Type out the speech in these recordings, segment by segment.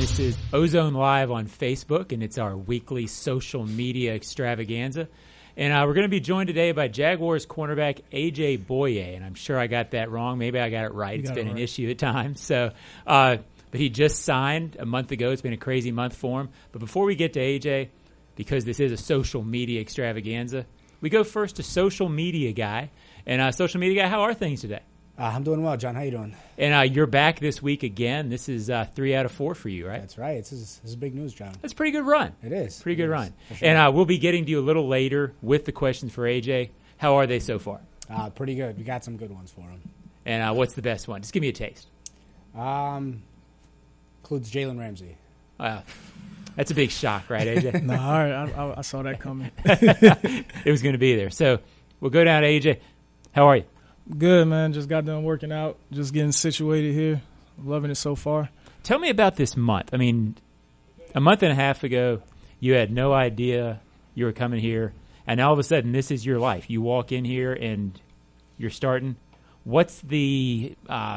This is Ozone Live on Facebook, and it's our weekly social media extravaganza. And we're going to be joined today by Jaguars cornerback A.J. Bouye, and I'm sure I got that wrong. Maybe I got it right. It's been an issue at times. So, but he just signed a month ago. It's been a crazy month for him. But before we get to A.J., because this is a social media extravaganza, we go first to social media guy. And social media guy, how are things today? I'm doing well, John. How you doing? And you're back this week again. This is 3 out of 4 for you, right? That's right. This is big news, John. That's a pretty good run. It is. Pretty good run. Sure. And we'll be getting to you a little later with the questions for AJ. How are they so far? Pretty good. We got some good ones for him. And what's the best one? Just give me a taste. Includes Jalen Ramsey. That's a big shock, right, AJ? No, all right. I saw that coming. It was going to be there. So we'll go down to AJ. How are you? Good, man. Just got done working out, just getting situated here. Loving it so far. Tell me about this month. I mean, a month and a half ago, you had no idea you were coming here, and all of a sudden, this is your life. You walk in here and you're starting. What's the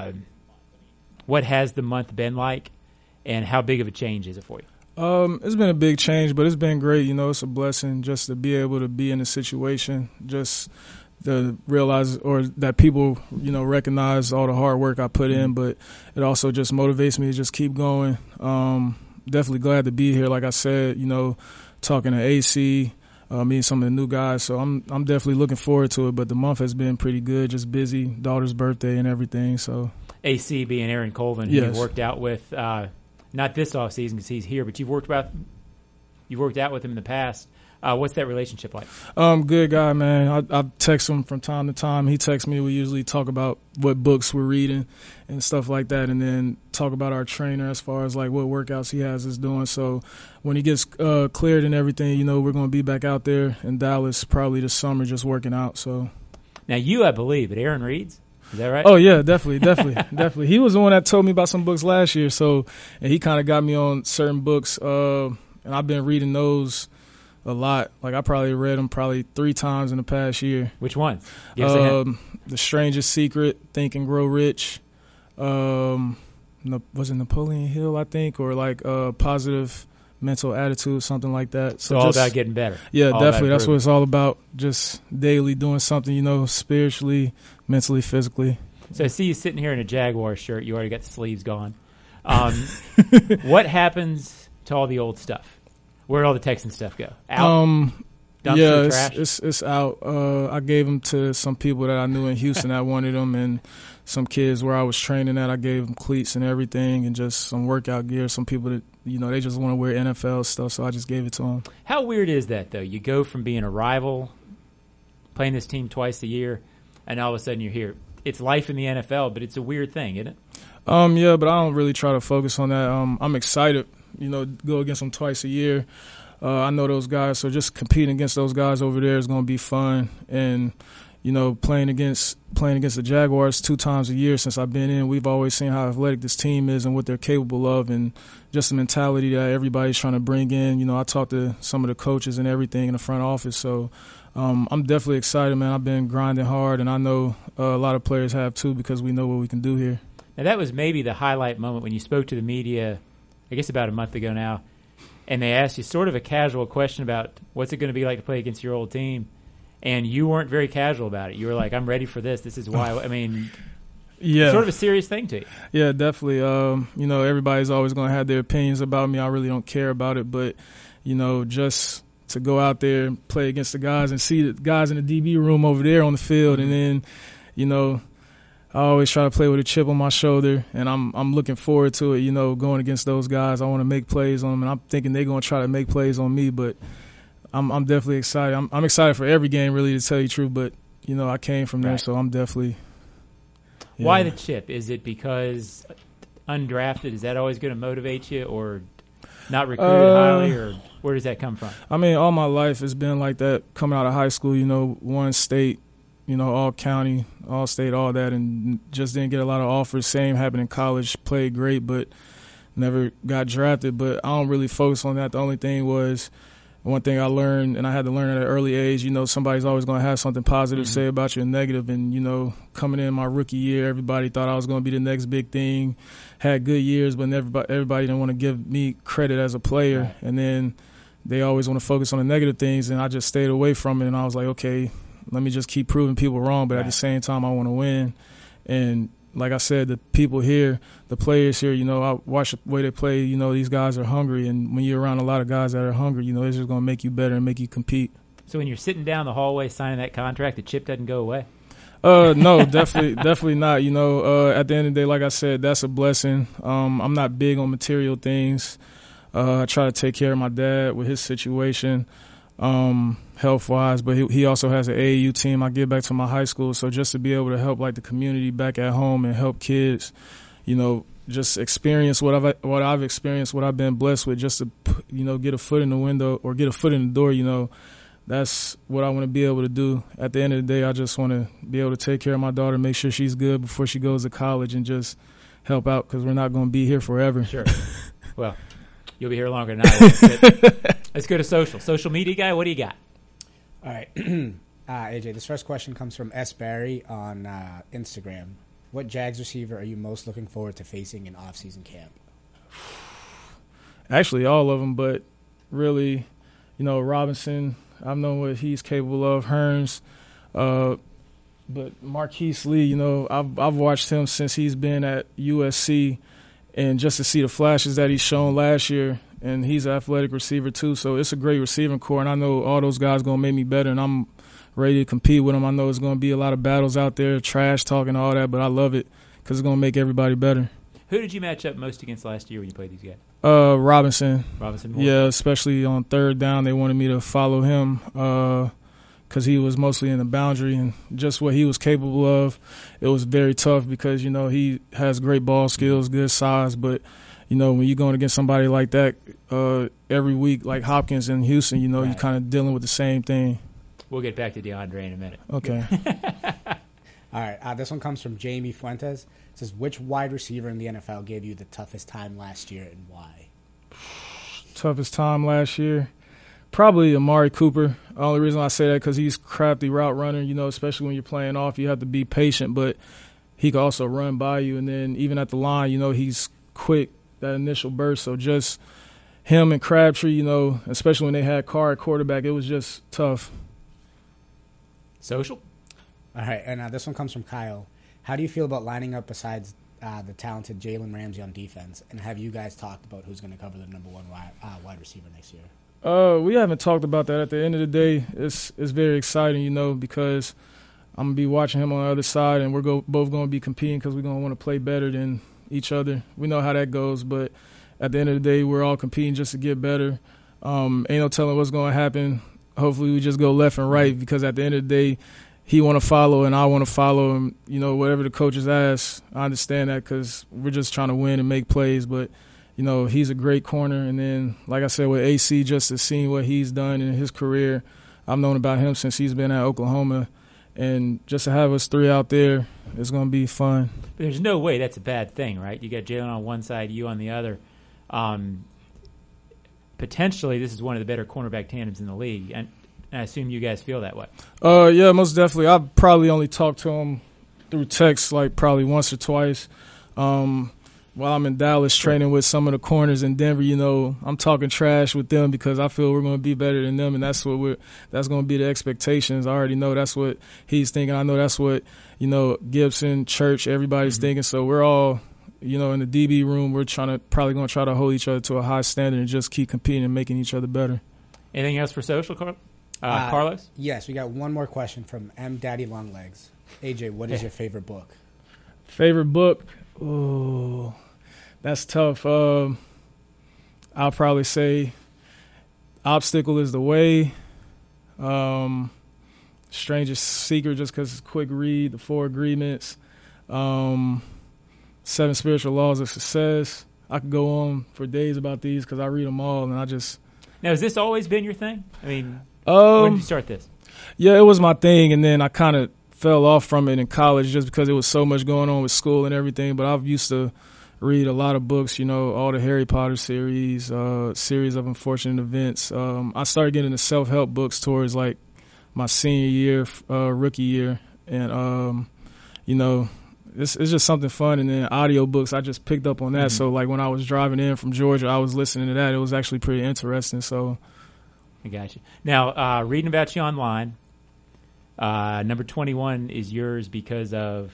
what has the month been like, and how big of a change is it for you? It's been a big change, but it's been great. You know, it's a blessing just to be able to be in a situation, just to realize or that people, you know, recognize all the hard work I put in, but it also just motivates me to just keep going. Definitely glad to be here. Like I said, you know, talking to AC, meeting some of the new guys. So I'm definitely looking forward to it, but the month has been pretty good, just busy, daughter's birthday and everything. So AC being Aaron Colvin, who yes. you worked out with, not this offseason because he's here, but you've worked out with him in the past. What's that relationship like? Good guy, man. I text him from time to time. He texts me. We usually talk about what books we're reading and stuff like that, and then talk about our trainer as far as like what workouts he has us doing. So when he gets cleared and everything, you know, we're going to be back out there in Dallas probably this summer just working out. So now you, I believe, at Aaron Reed's. Is that right? Oh, yeah, definitely. He was the one that told me about some books last year, and he kind of got me on certain books, and I've been reading those a lot. Like I probably read them 3 times in the past year. Which one? The Strangest Secret, Think and Grow Rich. Was it Napoleon Hill, I think, or like Positive Mental Attitude, something like that. So all about getting better. Yeah, definitely. That's what it's all about. Just daily doing something, you know, spiritually, mentally, physically. So I see you sitting here in a Jaguar shirt. You already got the sleeves gone. What happens to all the old stuff? Where'd all the Texan stuff go? Out? Yeah, trash? It's out. I gave them to some people that I knew in Houston that wanted them, and some kids where I was training at. I gave them cleats and everything, and just some workout gear. Some people that, you know, they just want to wear NFL stuff, so I just gave it to them. How weird is that, though? You go from being a rival, playing this team twice a year, and all of a sudden you're here. It's life in the NFL, but it's a weird thing, isn't it? Yeah, but I don't really try to focus on that. I'm excited, you know, go against them twice a year. I know those guys, so just competing against those guys over there is going to be fun. And, you know, playing against the Jaguars 2 times a year since I've been in, we've always seen how athletic this team is and what they're capable of, and just the mentality that everybody's trying to bring in. You know, I talked to some of the coaches and everything in the front office, so I'm definitely excited, man. I've been grinding hard, and I know a lot of players have too, because we know what we can do here. Now, that was maybe the highlight moment when you spoke to the media, I guess about a month ago now, and they asked you sort of a casual question about what's it going to be like to play against your old team, and you weren't very casual about it. You were like, I'm ready for this. This is why. I mean, yeah, it's sort of a serious thing to you. Yeah, definitely. You know, everybody's always going to have their opinions about me. I really don't care about it, but, you know, just to go out there and play against the guys and see the guys in the DB room over there on the field, and then, you know, I always try to play with a chip on my shoulder, and I'm looking forward to it, you know, going against those guys. I want to make plays on them, and I'm thinking they're going to try to make plays on me, but I'm definitely excited. I'm excited for every game, really, to tell you the truth, but, you know, I came from there, right. So I'm definitely – yeah. Why the chip? Is it because undrafted, is that always going to motivate you, or not recruited highly, or where does that come from? I mean, all my life it's been like that coming out of high school, you know, one state, you know, all county, all state, all that, and just didn't get a lot of offers. Same happened in college, played great, but never got drafted. But I don't really focus on that. The only thing was one thing I learned, and I had to learn at an early age, you know, somebody's always going to have something positive to say about you and negative. And, you know, coming in my rookie year, everybody thought I was going to be the next big thing, had good years, but everybody didn't want to give me credit as a player. Right. And then they always want to focus on the negative things, and I just stayed away from it. And I was like, okay, let me just keep proving people wrong, but at the same time, I want to win. And like I said, the people here, the players here, you know, I watch the way they play. You know, these guys are hungry, and when you're around a lot of guys that are hungry, you know, it's just going to make you better and make you compete. So when you're sitting down the hallway signing that contract, the chip doesn't go away? No, definitely not. You know, at the end of the day, like I said, that's a blessing. I'm not big on material things. I try to take care of my dad with his situation, health-wise, but he also has an AAU team. I give back to my high school, so just to be able to help like the community back at home and help kids, you know, just experience what I've experienced, what I've been blessed with, just to, you know, get a foot in the window or get a foot in the door, you know, that's what I want to be able to do. At the end of the day, I just want to be able to take care of my daughter, make sure she's good before she goes to college, and just help out, because we're not going to be here forever. Sure. Well, you'll be here longer than I will. Let's go to social media guy. What do you got? All right. AJ, this first question comes from S. Barry on Instagram. What Jags receiver are you most looking forward to facing in off-season camp? Actually, all of them, but really, you know, Robinson, I've known what he's capable of. Hearns, but Marquise Lee, you know, I've watched him since he's been at USC, and just to see the flashes that he's shown last year, and he's an athletic receiver too, so it's a great receiving core, and I know all those guys going to make me better, and I'm ready to compete with them. I know it's going to be a lot of battles out there, trash talking, all that, but I love it because it's going to make everybody better. Who did you match up most against last year when you played these guys? Robinson. Robinson Moore? Yeah, especially on third down, they wanted me to follow him because he was mostly in the boundary, and just what he was capable of, it was very tough because, you know, he has great ball skills, good size, but, you know, when you're going against somebody like that every week, like Hopkins in Houston, you know, you're kind of dealing with the same thing. We'll get back to DeAndre in a minute. Okay. All right. This one comes from Jamie Fuentes. It says, which wide receiver in the NFL gave you the toughest time last year and why? Toughest time last year? Probably Amari Cooper. The only reason I say that because he's crafty route runner, you know, especially when you're playing off, you have to be patient, but he can also run by you. And then even at the line, you know, he's quick, that initial burst. So just him and Crabtree, you know, especially when they had Carr at quarterback, it was just tough. Social? All right. And this one comes from Kyle. How do you feel about lining up besides the talented Jalen Ramsey on defense? And have you guys talked about who's going to cover the number one wide receiver next year? We haven't talked about that. At the end of the day, it's very exciting, you know, because I'm going to be watching him on the other side, and we're both going to be competing because we're going to want to play better than each other. We know how that goes, but at the end of the day, we're all competing just to get better. Ain't no telling what's going to happen. Hopefully we just go left and right, because at the end of the day, he want to follow and I want to follow him. You know, whatever the coaches ask, I understand that because we're just trying to win and make plays. But, you know, he's a great corner. And then, like I said, with AC, just to see what he's done in his career, I've known about him since he's been at Oklahoma. And just to have us three out there, it's going to be fun. But there's no way that's a bad thing, right? You got Jalen on one side, you on the other. Potentially, this is one of the better cornerback tandems in the league. And I assume you guys feel that way. Yeah, most definitely. I've probably only talked to him through text like probably once or twice. While I'm in Dallas training with some of the corners in Denver, you know, I'm talking trash with them because I feel we're going to be better than them, and that's going to be the expectations. I already know that's what he's thinking. I know that's what, you know, Gibson, Church, everybody's thinking. So we're all, you know, in the DB room, we're probably going to try to hold each other to a high standard and just keep competing and making each other better. Anything else for social, Carlos? Yes, we got one more question from M. Daddy Longlegs. AJ, what is your favorite book? Favorite book? Oh, that's tough. I'll probably say Obstacle is the Way, Strangest Secret, just because it's a quick read, The Four Agreements, 7 Spiritual Laws of Success. I could go on for days about these because I read them all, and I just... Now, has this always been your thing? I mean, when did you start this? Yeah, it was my thing, and then I kind of fell off from it in college just because there was so much going on with school and everything. But I've used to read a lot of books, all the Harry Potter series, series of unfortunate events. I started getting into self-help books towards like my senior year, rookie year. And, it's just something fun. And then audiobooks, I just picked up on that. So like when I was driving in from Georgia, I was listening to that. It was actually pretty interesting. So I got you. Now, reading about you online, number 21 is yours because of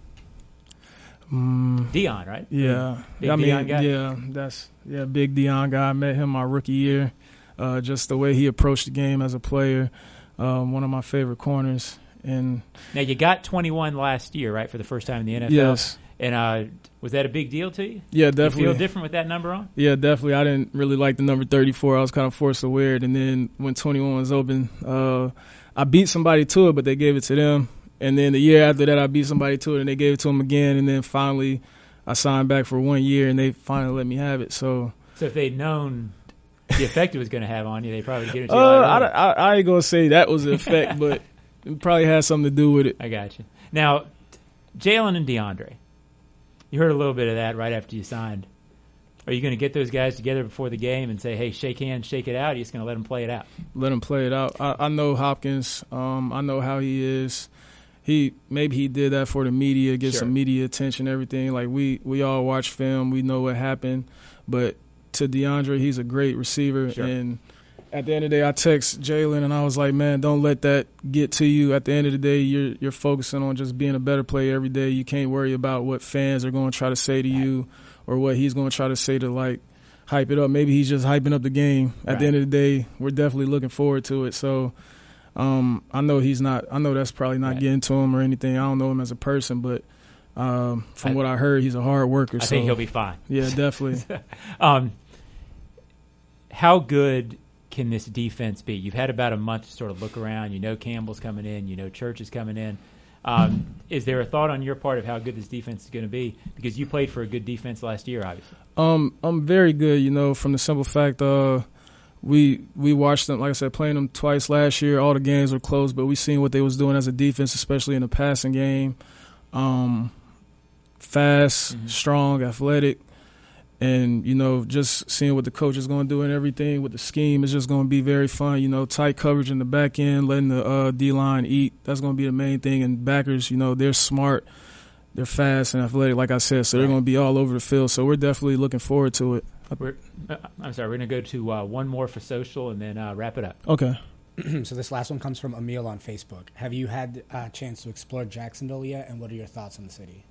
Deion, right? Yeah. Big Deion guy? Yeah, big Deion guy. I met him my rookie year. Just the way he approached the game as a player, one of my favorite corners. And now you got 21 last year, right, for the first time in the NFL? Yes. And was that a big deal to you? Yeah, definitely. You feel different with that number on? Yeah, definitely. I didn't really like the number 34. I was kind of forced to wear it. And then when 21 was open, I beat somebody to it, but they gave it to them. And then the year after that, I beat somebody to it, and they gave it to them again. And then finally, I signed back for 1 year, and they finally let me have it. So if they'd known the effect it was going to have on you, they probably would give it to you. I ain't going to say that was the effect, but it probably had something to do with it. I got you. Now, Jalen and DeAndre, you heard a little bit of that right after you signed. Are you going to get those guys together before the game and say, hey, shake hands, shake it out? Or are you just going to let them play it out? Let them play it out. I know Hopkins. I know how he is. Maybe he did that for the media, get some media attention, everything. Like we all watch film, we know what happened. But to DeAndre, he's a great receiver. Sure. And at the end of the day, I text Jalen and I was like, man, don't let that get to you. At the end of the day, you're focusing on just being a better player every day. You can't worry about what fans are going to try to say to you or what he's going to try to say to like hype it up. Maybe he's just hyping up the game. At the end of the day, we're definitely looking forward to it. So. I know he's not. I know that's probably not getting to him or anything. I don't know him as a person, but from what I heard, he's a hard worker. I think he'll be fine. Yeah, definitely. How good can this defense be? You've had about a month to sort of look around. You know Campbell's coming in. You know Church is coming in. Is there a thought on your part of how good this defense is going to be? Because you played for a good defense last year, obviously. I'm very good. From the simple fact we watched them, like I said, playing them twice last year. All the games were close, but we seen what they was doing as a defense, especially in the passing game. Fast, strong, athletic, and, just seeing what the coach is going to do and everything with the scheme is just going to be very fun. Tight coverage in the back end, letting the D-line eat. That's going to be the main thing. And backers, they're smart, they're fast and athletic, like I said, so they're going to be all over the field. So we're definitely looking forward to it. We're going to go to one more for social and then wrap it up. Okay. So this last one comes from Emil on Facebook. Have you had a chance to explore Jacksonville yet, and what are your thoughts on the city?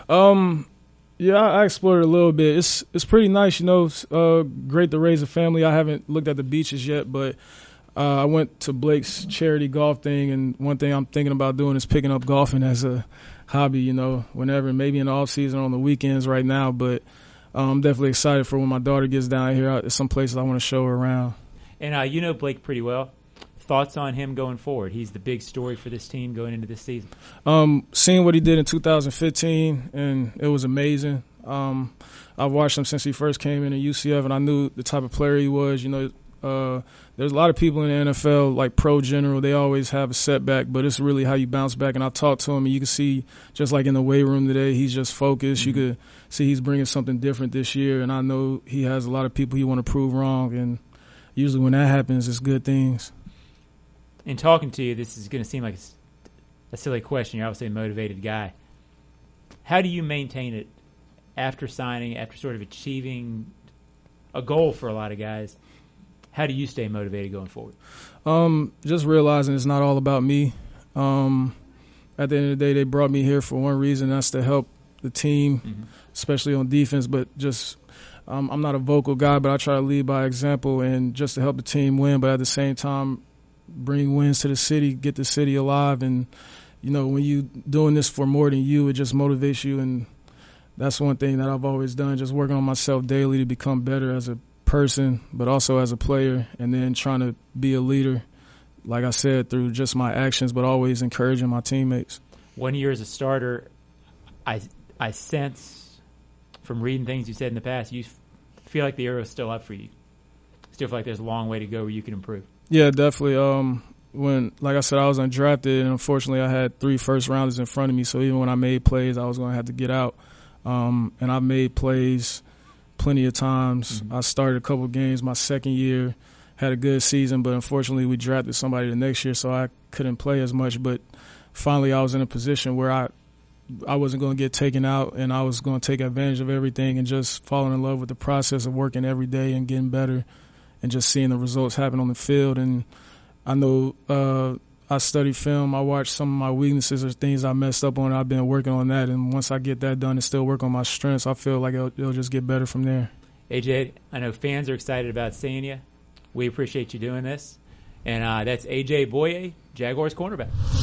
Yeah, I explored it a little bit. It's pretty nice, great to raise a family. I haven't looked at the beaches yet, but I went to Blake's charity golf thing, and one thing I'm thinking about doing is picking up golfing as a hobby, whenever, maybe in the off season on the weekends right now, but I'm definitely excited for when my daughter gets down here. There's some places I want to show her around. And you know Blake pretty well. Thoughts on him going forward? He's the big story for this team going into this season. Seeing what he did in 2015, and it was amazing. I've watched him since he first came in at UCF, and I knew the type of player he was. There's a lot of people in the NFL, like pro general, they always have a setback, but it's really how you bounce back. And I talked to him, and you can see, just like in the weight room today, he's just focused. You could see he's bringing something different this year, and I know he has a lot of people he want to prove wrong, and usually when that happens, it's good things. In talking to you, this is going to seem like a silly question. You're obviously a motivated guy. How do you maintain it after signing, after sort of achieving a goal for a lot of guys? How do you stay motivated going forward? Just realizing it's not all about me. At the end of the day, they brought me here for one reason, that's to help the team, especially on defense. But just I'm not a vocal guy, but I try to lead by example and just to help the team win, but at the same time bring wins to the city, get the city alive. And, when you doing this for more than you, it just motivates you. And that's one thing that I've always done, just working on myself daily to become better as a person, but also as a player, and then trying to be a leader, like I said, through just my actions, but always encouraging my teammates. 1 year as a starter, I sense from reading things you said in the past, you feel like the arrow's still up for you. Still feel like there's a long way to go where you can improve. Yeah, definitely. When, like I said, I was undrafted, and unfortunately I had 3 first-rounders in front of me, so even when I made plays, I was going to have to get out. and I made plays plenty of times. I started a couple of games my second year, had a good season, but unfortunately we drafted somebody the next year, so I couldn't play as much. But finally I was in a position where I wasn't going to get taken out, and I was going to take advantage of everything and just falling in love with the process of working every day and getting better and just seeing the results happen on the field. And I know I study film. I watch some of my weaknesses or things I messed up on. I've been working on that, and once I get that done and still work on my strengths, I feel like it'll just get better from there. AJ, I know fans are excited about seeing you. We appreciate you doing this. And that's AJ Boye, Jaguars cornerback.